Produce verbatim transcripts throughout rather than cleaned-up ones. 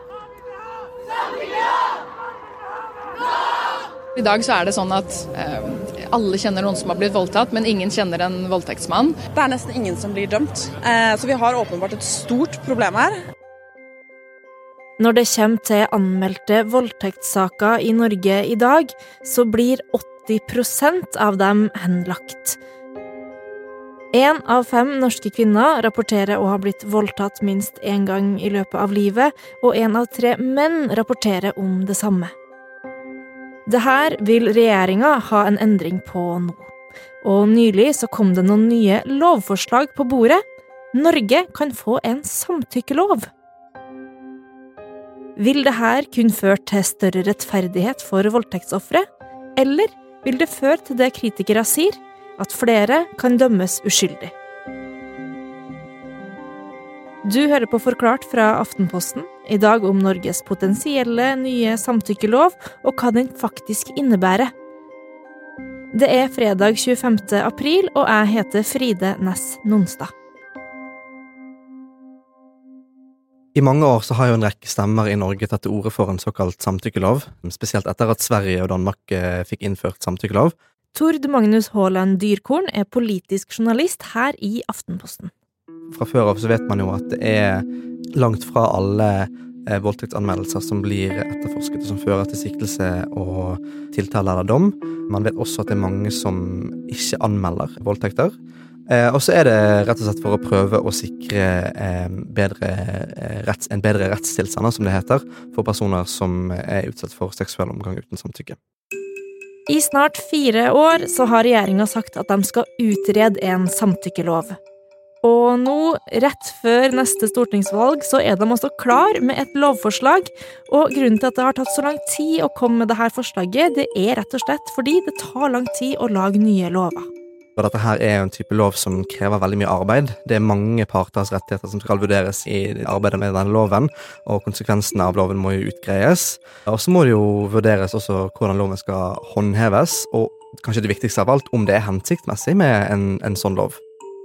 I dag så er det sånn at eh, alle kjenner noen som har blitt voldtatt, men ingen kjenner en voldtektsmann. Det er nesten ingen som blir dømt, eh, så vi har åpenbart et stort problem her. Når det kommer til anmeldte voldtektssaker i Norge i dag, så blir åtti prosent av dem henlagt. En av fem norske kvinner rapporterer å ha blitt voldtatt minst en gang i løpet av livet, og en av tre menn rapporterer om det samme. Det her vil regjeringa ha en endring på nå. Og nylig så kom det noen nye lovforslag på bordet. Norge kan få en samtykkelov. Vil det her kun føre til større rettferdighet for voldtektsoffere, eller vil det føre til det kritikere sier, at flere kan dømmes uskyldig? Du hører på Forklart fra Aftenposten, i dag om Norges potensielle nye samtykkelov og hva den faktisk innebærer. Det er fredag tjuefemte april, og jeg heter Fride Næss Nonstad. I mange år så har jo en rekke stemmer i Norge tatt til orde for en såkalt samtykkelov, spesielt etter at Sverige og Danmark fikk innført samtykkelov. Tord Magnus Haaland Dyrkorn er politisk journalist her i Aftenposten. Fra før av så vet man jo at det er langt fra alle eh, voldtektsanmeldelser som blir etterforsket og som fører til siktelse og tiltale eller dom. Man vet også at det er mange som ikke anmelder voldtekter. Eh, og så er det rett og slett for å prøve å sikre eh, bedre, eh, retts, en bedre rettstilstand, som det heter, for personer som er utsatt for seksuell omgang uten samtykke. I snart fire år så har regjeringa sagt at de skal utrede en samtykkelov. Og nå, rett før neste stortingsvalg, så er de også klar med et lovforslag, og grunnen til at det har tatt så lang tid å komme med dette forslaget, det er rett og slett fordi det tar lang tid å lage nye lover. Og dette her er jo en type lov som krever veldig mye arbeid. Det er mange parters rettigheter som skal vurderes i arbeidet med denne loven, og konsekvensene av loven må jo utgreies. Og så må det jo vurderes også hvordan loven skal håndheves, og kanskje det viktigste av alt, om det er hensiktsmessig med en, en sånn lov.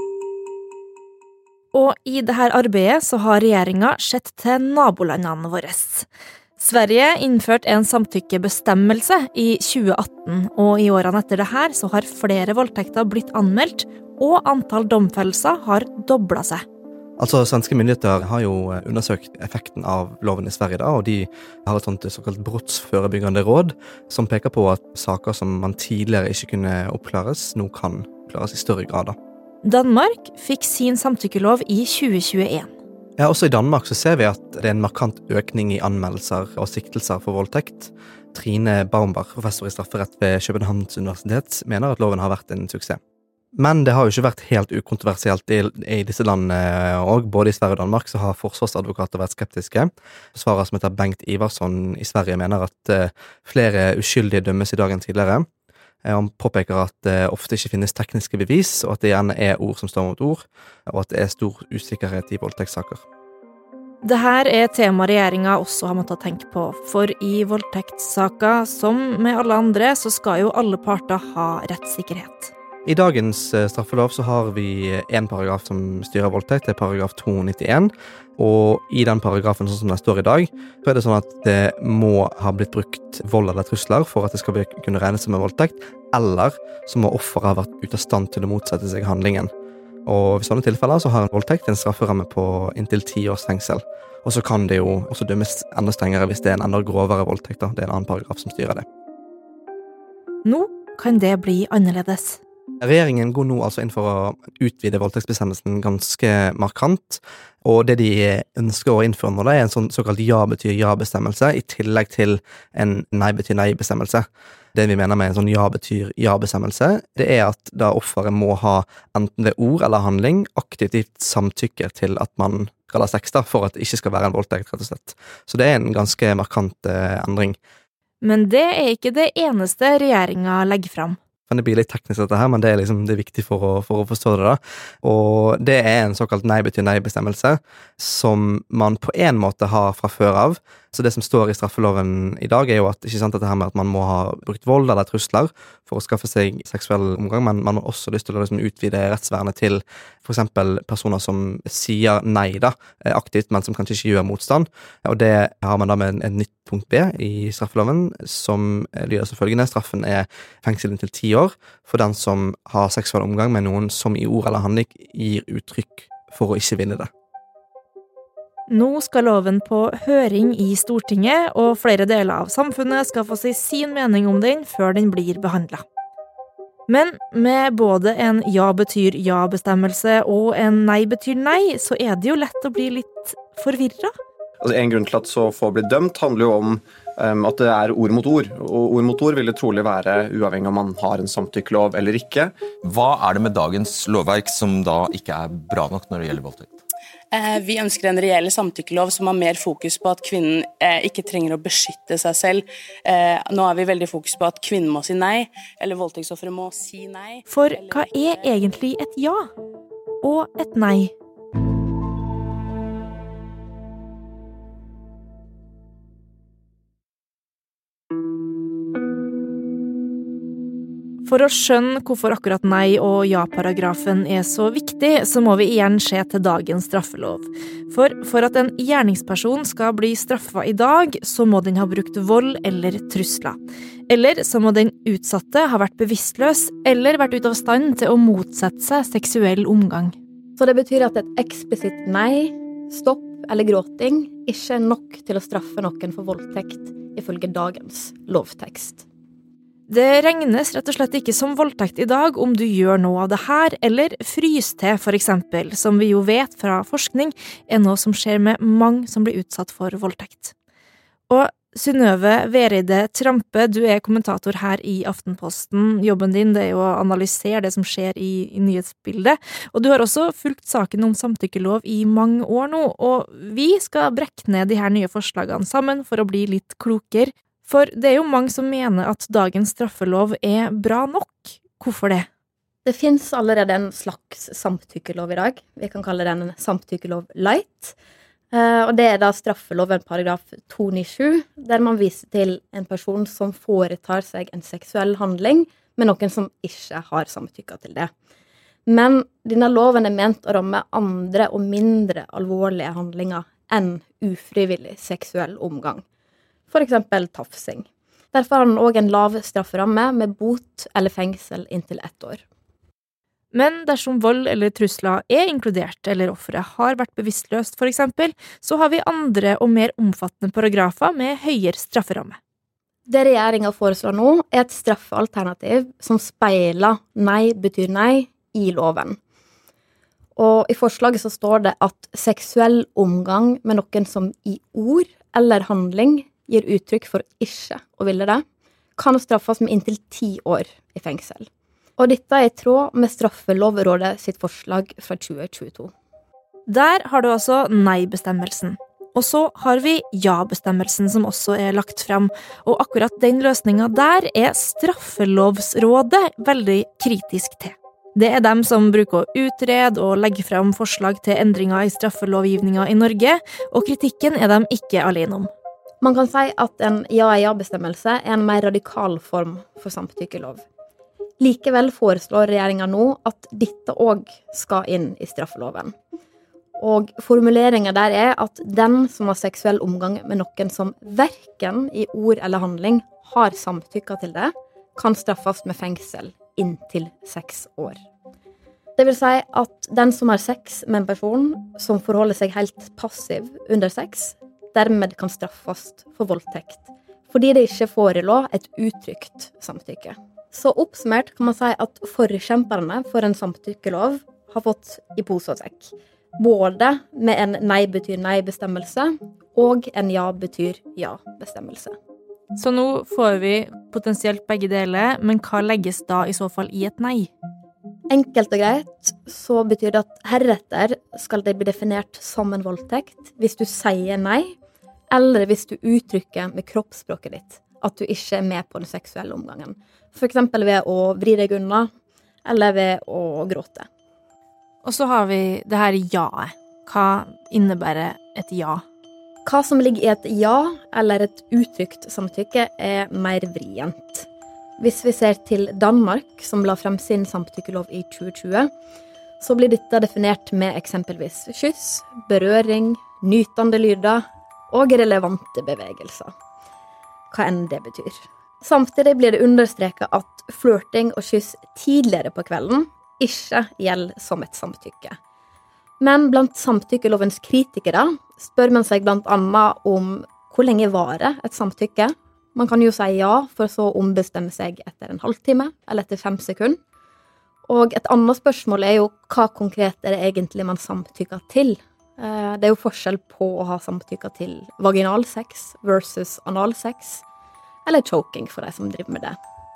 Og i dette arbeidet så har regjeringa sett til nabolandene våre. Sverige innførte en samtykkebestemmelse i tjue atten, og i årene etter det her så har flere voldtekter blitt anmeldt, og antall domfellelser har doblet seg. Altså, svenske myndigheter har jo undersøkt effekten av loven i Sverige da, og de har et sånt såkalt brottsforebyggende råd, som peker på at saker som man tidligere ikke kunne oppklares, nå kan oppklares i større grad da. Danmark fikk sin samtykkelov i tjue tjueen. Ja, også i Danmark så ser vi at det er en markant økning i anmeldelser og siktelser for voldtekt. Trine Baumbach, professor i strafferett ved Københavns universitet, mener at loven har vært en suksess. Men det har jo ikke vært helt ukontroversielt i, i disse landene, og både i Sverige og Danmark så har forsvarsadvokater vært skeptiske. Forsvarer som heter Bengt Ivarsson i Sverige mener at uh, flere uskyldige dømmes i dag enn tidligere. Han påpeker at det ofte ikke finnes tekniske bevis, og at det gjerne er ord som står mot ord, og at det er stor usikkerhet i voldtektssaker. Dette er tema regjeringa også har måttet tenke på, for i voldtektssaker, som med alle andre, så skal jo alle parter ha rettssikkerhet. I dagens straffelov så har vi en paragraf som styrer voldtekt, det er paragraf to nittien, og i den paragrafen sånn som den står i dag, så er det sånn at det må ha blitt brukt vold eller trusler for at det skal kunne regnes som en voldtekt, eller så må offeret ha vært ute av stand til å motsette seg handlingen. Og i sånne tilfeller så har en voldtekt en strafferamme på inntil ti års fengsel. Og så kan det jo også dømmes enda strengere hvis det er en enda grovere voldtekt. Da. Det er en annen paragraf som styrer det. Nå kan det bli annerledes. Regjeringen går nå altså inn for å utvide voldtektsbestemmelsen ganske markant, og det de ønsker å innføre nå er en sånn såkalt ja-betyr-ja-bestemmelse i tillegg til en nei-betyr-nei-bestemmelse. Det vi mener med en sånn ja-betyr-ja-bestemmelse, det er at da offeret må ha enten ved ord eller handling aktivt samtykke til at man kaller sex da, for at det ikke skal være en voldtekt, rett og slett. Så det er en ganske markant eh, endring. Men det er ikke det eneste regjeringa legger fram. Kan det bli litt teknisk dette her, men det er liksom det er viktig for å, for å forstå det da. Og det er en såkalt nei betyr nei-bestemmelse, som man på en måte har fra før av. Så det som står i straffeloven i dag er jo at, ikke sant, dette her med at man må ha brukt vold eller trusler for å skaffe seg seksuell omgang, men man har også lyst til å liksom utvide rettsvernet til for eksempel personer som sier nei da, aktivt, men som kanskje ikke gjør motstand. Og det har man da med en, en nytt punkt B i straffeloven, som lyder som følgende: straffen er fengsel inntil ti år for den som har seksuell omgang med noen som i ord eller handling gir uttrykk for å ikke ville det. Nå skal loven på høring i Stortinget, og flere deler av samfunnet skal få si sin mening om den før den blir behandlet. Men med både en ja betyr ja-bestemmelse og en nei betyr nei, så er det jo lett å bli litt forvirret. Altså, en grunn til at så få bli dømt handler jo om um, at det er ord mot ord, og ord mot ord vil det trolig være uavhengig om man har en samtykkelov eller ikke. Hva er det med dagens lovverk som da ikke er bra nok når det gjelder voldtekt? Eh, vi ønsker en reell samtykkelov som har mer fokus på at kvinnen eh, ikke trenger å beskytte seg selv. Eh, nå er vi veldig fokus på at kvinnen må si nei, eller voldtektsofferet må si nei. For hva er egentlig et ja og et nei? For å skjønne hvorfor akkurat nei- og ja-paragrafen er så viktig, så må vi igjen se til dagens straffelov. For for at en gjerningsperson skal bli straffet i dag, så må den ha brukt vold eller trusler. Eller så må den utsatte ha vært bevisstløs, eller vært ute av stand til å motsette seg seksuell omgang. Så det betyr at et eksplisitt nei, stopp eller gråting ikke er nok til å straffe noen for voldtekt, ifølge dagens lovtekst. Det regnes rett og slett ikke som voldtekt i dag om du gjør noe av det her, eller frys til for eksempel, som vi jo vet fra forskning er noe som skjer med mange som blir utsatt for voldtekt. Og Synnøve Vereide Trampe, du er kommentator her i Aftenposten. Jobben din det er jo å analysere det som skjer i, i nyhetsbildet, og du har også fulgt saken om samtykkelov i mange år nå, og vi skal brekke ned de her nye forslagene sammen for å bli litt klokere. For det er jo mange som mener at dagens straffelov er bra nok. Hvorfor det? Det finnes allerede en slags samtykkelov i dag. Vi kan kalle den en samtykkelov light. Og det er da straffeloven paragraf to nittisju, der man viser til en person som foretar seg en seksuell handling med noen som ikke har samtykket til det. Men denne loven er ment å ramme andre og mindre alvorlige handlinger enn ufrivillig seksuell omgang. For eksempel tafsing. Derfor har den også en lav strafferamme med bot eller fengsel inntil ett år. Men dersom vold eller trusler er inkludert, eller offeret har vært bevisstløst for eksempel, så har vi andre og mer omfattende paragrafer med høyere strafferamme. Det regjeringen foreslår nå er et straffealternativ som speiler nei betyr nei i loven. Og i forslaget så står det at seksuell omgang med noen som i ord eller handling gir uttrykk for ikke å ville det, kan straffes med inntil ti år i fengsel. Og dette er i tråd med Straffelovrådet sitt forslag fra tjue tjueto. Der har du altså nei-bestemmelsen. Og så har vi ja-bestemmelsen som også er lagt frem, og akkurat den løsningen der er Straffelovsrådet veldig kritisk til. Det er dem som bruker å utrede og legge frem forslag til endringer i straffelovgivningen i Norge, og kritikken er de ikke alene om. Man kan si at en ja-ja-bestemmelse er en mer radikal form for samtykkelov. Likevel foreslår regjeringen nå at dette også skal inn i straffeloven. Og formuleringen der er at den som har seksuell omgang med noen som hverken i ord eller handling har samtykket til det, kan straffes med fengsel inntil seks år. Det vil si at den som har sex med en person som forholder seg helt passiv under sex, dermed kan straffes for voldtekt, fordi det ikke forelå et uttrykt samtykke. Så oppsummert kan man si at forkjemperne for en samtykkelov har fått i pose og sekk, både med en nei betyr nei-bestemmelse og en ja betyr ja-bestemmelse. Så nå får vi potensielt begge deler, men hva legges da i så fall i et nei? Enkelt og greit så betyr det at heretter skal det bli definert som en voldtekt hvis du sier nei, eller hvis du uttrykker med kroppsspråket ditt at du ikke er med på den seksuelle omgangen. For eksempel ved å vri deg unna, eller ved å gråte. Og så har vi det her jaet. Hva innebærer et ja? Hva som ligger i et ja, eller et uttrykt samtykke, er mer vrient. Hvis vi ser til Danmark, som la frem sin samtykkelov i tjue tjue, så blir dette definert med eksempelvis kyss, berøring, nytende lyder og relevante bevegelser. Hva enn det betyr. Samtidig blir det understreket at flørting og kyss tidligere på kvelden ikke gjelder som et samtykke. Men blant samtykkelovens kritikere spør man seg blant annet om hvor lenge varer et samtykke. Man kan jo si ja, for så å ombestemme seg etter en halvtime eller etter fem sekunder. Og et annet spørsmål er jo hva konkret er det egentlig man samtykker til. Det er jo forskjell på å ha samtykker til vaginalsex versus analsex, eller choking for de som driver med det.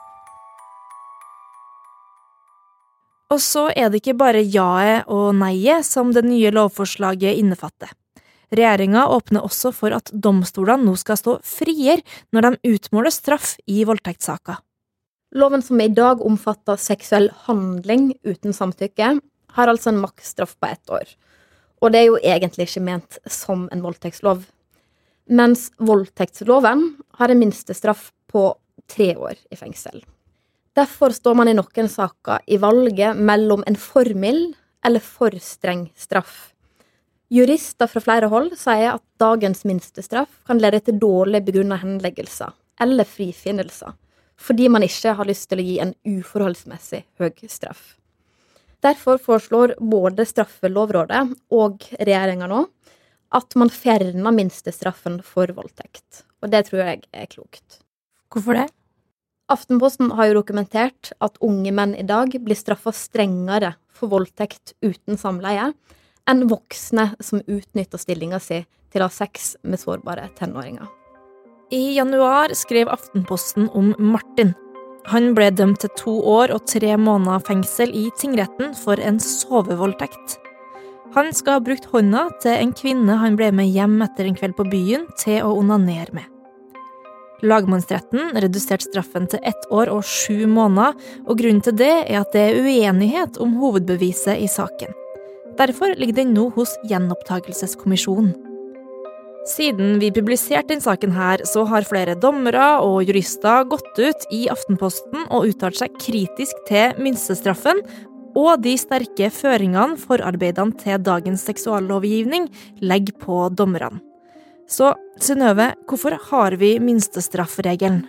Og så er det ikke bare jaet og neiet som det nye lovforslaget innefatter. Regjeringen åpner også for at domstolene nå skal stå friere når de utmåler straff i voldtektssaker. Loven som i dag omfatter seksuell handling uten samtykke, har altså en maksstraff på ett år. Og det er jo egentlig ikke ment som en voldtektslov. Mens voldtektsloven har en minstestraff på tre år i fengsel. Derfor står man i noen saker i valget mellom en for mild eller for streng straff. Jurister fra flere hold sier at dagens minstestraff kan lede til dårlig begrunnet henleggelser eller frifinnelser, fordi man ikke har lyst til å gi en uforholdsmessig høy straff. Derfor foreslår både straffelovrådet og regjeringen nå at man fjerner minstestraffen for voldtekt. Og det tror jeg er klokt. Hvorfor det? Aftenposten har jo dokumentert at unge menn i dag blir straffet strengere for voldtekt uten samleie enn voksne som utnytter stillingen sin til å ha sex med sårbare tenåringer. I januar skrev Aftenposten om Martin. Han ble dømt til to år og tre måneder fengsel i tingretten for en sovevoldtekt. Han skal ha brukt hånda til en kvinne han ble med hjem etter en kveld på byen til å onanere med. Lagmannsretten reduserte straffen til ett år og sju måneder, og grunnen til det er at det er uenighet om hovedbeviset i saken. Derfor ligger den nå hos gjenopptakelseskommisjonen. Siden vi publiserte den saken her, så har flere dommere og jurister gått ut i Aftenposten og uttalt seg kritisk til minstestraffen og de sterke føringene forarbeidene til dagens seksuallovgivning legger på dommerne. Så, Synnøve, hvorfor har vi minstestraffregelen?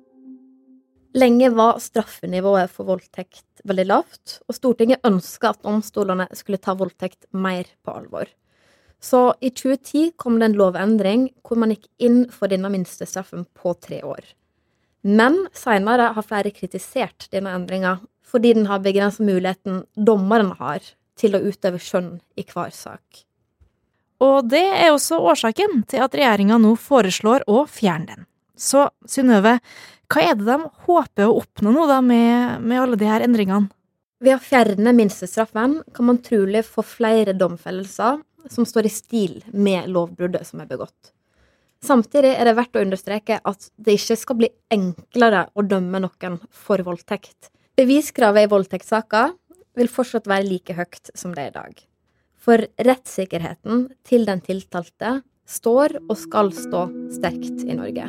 Lenge var straffenivået for voldtekt veldig lavt, og Stortinget ønsket at domstolene skulle ta voldtekt mer på alvor. Så i tjue ti kom det en lovendring hvor man gikk inn for denne minstestraffen på tre år. Men senere har flere kritisert denne endringen, fordi den har begrenset muligheten dommeren har til å utøve skjønn i hver sak. Og det er også årsaken til at regjeringen nå foreslår å fjerne den. Så, Synnøve, hva er det de håper å oppnå nå da med, med alle de her endringene? Ved å fjerne minstestraffen kan man trolig få flere domfellelser som står i stil med lovbruddet som er begått. Samtidig er det verdt å understreke at det ikke skal bli enklere å dømme noen for voldtekt. Beviskravet i voldtektssaker vil fortsatt være like høyt som det er i dag. For rettssikkerheten til den tiltalte står og skal stå sterkt i Norge.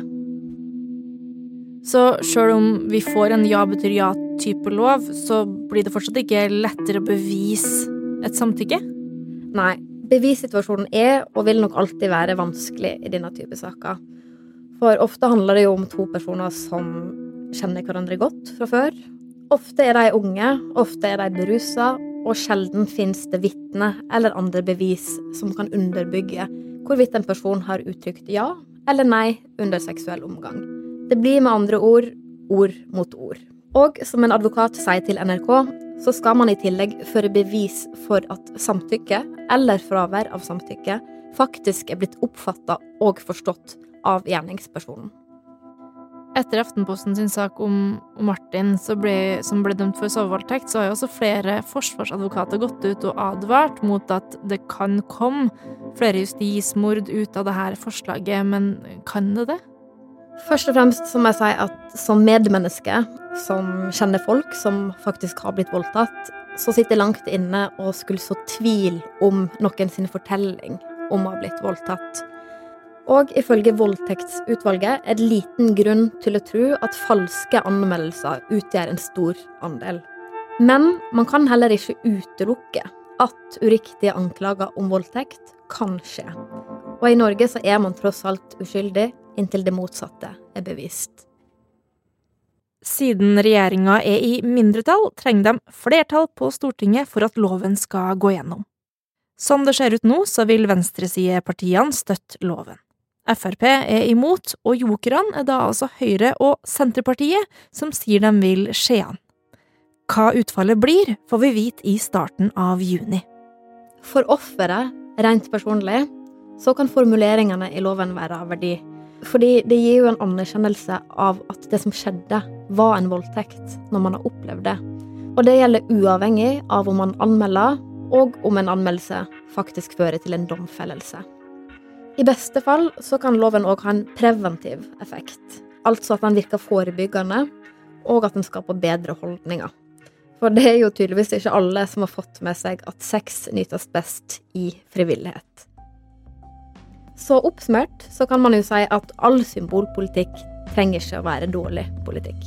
Så selv om vi får en ja betyr ja-type lov, så blir det fortsatt ikke lettere å bevise et samtykke? Nei, bevissituasjonen er og vil nok alltid være vanskelig i denne type saker. For ofte handler det jo om to personer som kjenner hverandre godt fra før. Ofte er de unge, ofte er de beruset, og sjelden finnes det vitne eller andre bevis som kan underbygge hvorvidt en person har uttrykt ja eller nei under seksuell omgang. Det blir med andre ord ord mot ord. Og som en advokat sier til N R K, så skal man i tillegg føre bevis for at samtykke eller fravær av samtykke faktisk er blitt oppfattet og forstått av gjerningspersonen. Etter Aftenposten sin sak om Martin som ble, som ble dømt for sovevoldtekt, så har jo også flere forsvarsadvokater gått ut og advart mot at det kan komme flere justismord ut av det her forslaget, men kan det det? Først og fremst så må jeg si at som medmenneske, som kjenner folk som faktisk har blitt voldtatt, så sitter jeg langt inne og skulle så tvil om noen sin fortelling om å ha blitt voldtatt. Og ifølge voldtektsutvalget er det liten grunn til å tro at falske anmeldelser utgjør en stor andel. Men man kan heller ikke utelukke at uriktige anklager om voldtekt kan skje. Og i Norge så er man tross alt uskyldig inntil det motsatte er bevist. Siden regjeringa er i mindretall, trenger de flertall på Stortinget for at loven skal gå gjennom. Som det ser ut nå, så vil venstresidepartiene støtte loven. F R P er imot, og jokerne er da altså Høyre og Senterpartiet som sier de vil skje an. Hva utfallet blir, får vi vite i starten av juni. For offeret, rent personlig, så kan formuleringene i loven være av verdi. Fordi det gir jo en anerkjennelse av at det som skjedde var en voldtekt når man har opplevd det. Og det gjelder uavhengig av om man anmelder, og om en anmeldelse faktisk fører til en domfellelse. I beste fall så kan loven også ha en preventiv effekt, altså at den virker forebyggende, og at den skaper bedre holdninger. For det er jo tydeligvis ikke alle som har fått med seg at sex nytes best i frivillighet. Så oppsummert så kan man jo si at all symbolpolitikk trenger ikke å være dårlig politikk.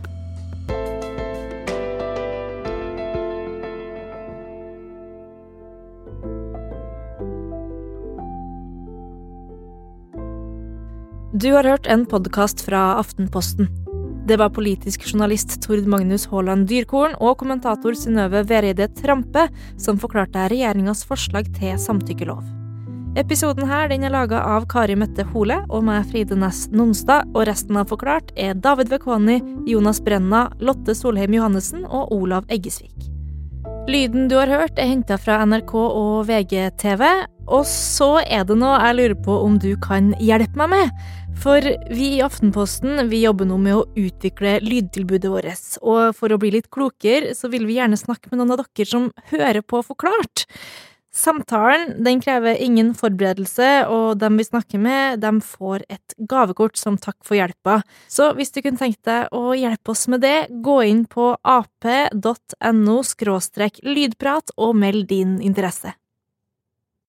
Du har hørt en podcast fra Aftenposten. Det var politisk journalist Tord Magnus Haaland Dyrkorn og kommentator Synnøve Vereide Trampe som forklarte regjeringas forslag til samtykkelov. Episoden her den er laget av Kari Mette Hole og meg Fride Næss Nonstad, og resten av Forklart er David Vekoni, Jonas Brenna, Lotte Solheim Johannessen og Olav Eggesvik. Lyden du har hørt er hentet fra N R K og V G T V, og så er det noe jeg lurer på om du kan hjelpe meg med. For vi i Aftenposten vi jobber nå med å utvikle lydtilbudet vårt, og for å bli litt klokere så vil vi gjerne snakke med noen av dere som hører på Forklart. Samtalen den krever ingen forberedelse, og dem vi snakker med, dem får et gavekort som takk for hjelpa. Så hvis du kunne tenkt deg å hjelpe oss med det, gå inn på ap punktum no skråstrek lydprat og meld din interesse.